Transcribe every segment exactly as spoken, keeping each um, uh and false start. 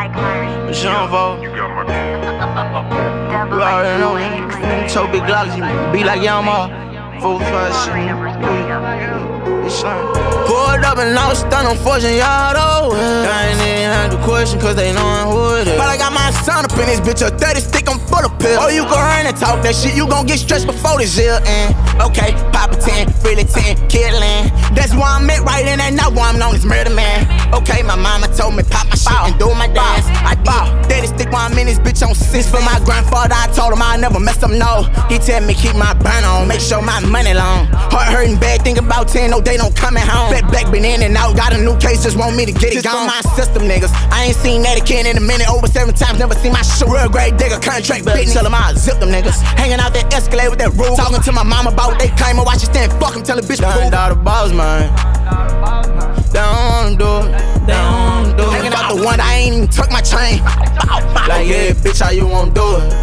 But she don't vote. You already know, man. So big glocks, you be like Yama. Full fast shit. Pulled up and I was stunned on fortune, y'all though. I ain't even had the question, cause they know who it is. But I got my son up in this bitch, a thirty stick, I'm full of pills. Oh, you go run and talk that shit, you gon' get stretched before this year. And okay, pop a ten, really ten, killing. That's why I'm at right in that now, why I'm known as murder man. Okay, my mama told me pop my shit and do my dance. I did, thirty stick while I'm in this bitch on six. For my grandfather, I told him I never mess up, no. He tell me keep my burn on, make sure my money long. Heart hurting bad, think about ten, no day don't coming home. Fat back been in and out, got a new case, just want me to get it gone. My system niggas, I ain't seen that again in a minute, over seven times, never seen my shit. Real grade digger, contract bitch, tell them I zip them niggas. Hanging out that Escalade with that roof, talking to my mama about they claim, I watch it stand, fuck him, tell the bitch to move. All the balls, man. They don't wanna do it, they don't wanna do it. Hanging out the one, I ain't even tuck my chain. Like, yeah, bitch, how you wanna do it?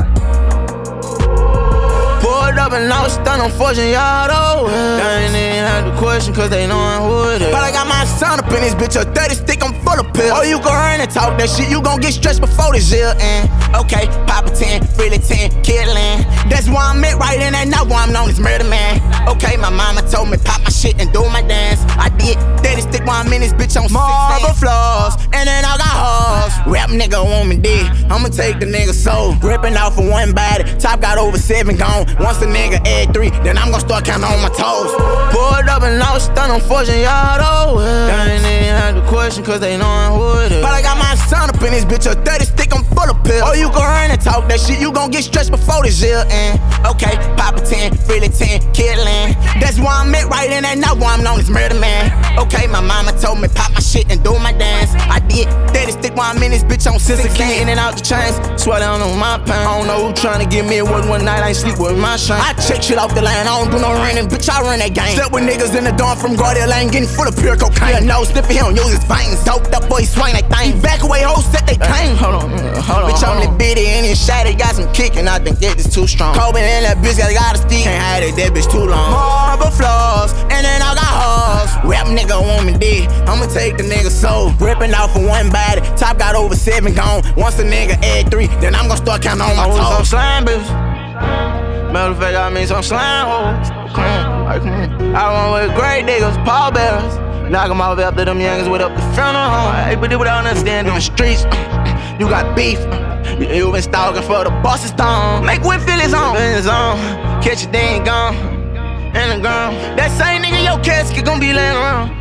Pulled up and I was stunned on fortune, y'all though. I ain't even had the question, cause they know who it is. But I got my son up in this bitch, a thirty stick, I'm full of pills. Oh, you go run and talk that shit, you gon' get stretched before this year. And okay, pop a ten, really ten, killing. That's why I'm at right in that now, why I'm known as murder man. Okay, my mama told me pop my shit and do my dance. I did, thirty stick while I'm in this bitch on marble floors. And then I got hoes. Rap nigga want me dead, I'ma take the nigga soul. Ripping off of one body, top got over seven gone. Once the nigga add three, then I'm gon' start counting on my toes. Pulled up and I was stunned on fortune, y'all though. They ain't even had the question, cause they know who it is. But I got my son up in this bitch, a thirty stick, I'm full of pills. Oh, you go run and talk that shit, you gon' get stretched before this year. And okay, pop a ten, really ten, killing. That's why I'm at right in that now, why I'm known as murder man. Okay, my mama told me pop my shit and do my dance. I did, thirty stick while I'm in this bitch on sixteen, in and out the chains. Swear they don't know my pain. I don't know who tryna get me a word one night, I ain't sleep with my shine. I check shit off the line, I don't do no running, bitch, I run that game. Step with niggas in the dorm from Guardia Lane, getting full of pure cocaine. Yeah, no sniffy, he don't use his veins. Doped up, boy, swing that thing. Back away, hoes set they claim. Hold on, hold on. Bitch, I'm the bitty and his shotty got some kickin', I think that is too strong. Kobe and that bitch got a stick, can't hide it, that bitch too long. Marble floors, and then I got hoes. Rap nigga want me dead, I'ma take the nigga soul. Ripping off of one body, top got over seven gone. Once the nigga add three, then I'm gon' start counting on my toes. I was some slime bitch. Matter of fact, I mean some slime hoes. I run with great niggas, Paul Bearers. Knock them off after them youngins with up the funeral home. Hey, but they without understanding the streets. You got beef. You been stalking for the boss's thumb. Make Whip feel his own. His own. Catch it, they ain't gone. In the ground. That same nigga, your casket gon' be laying around.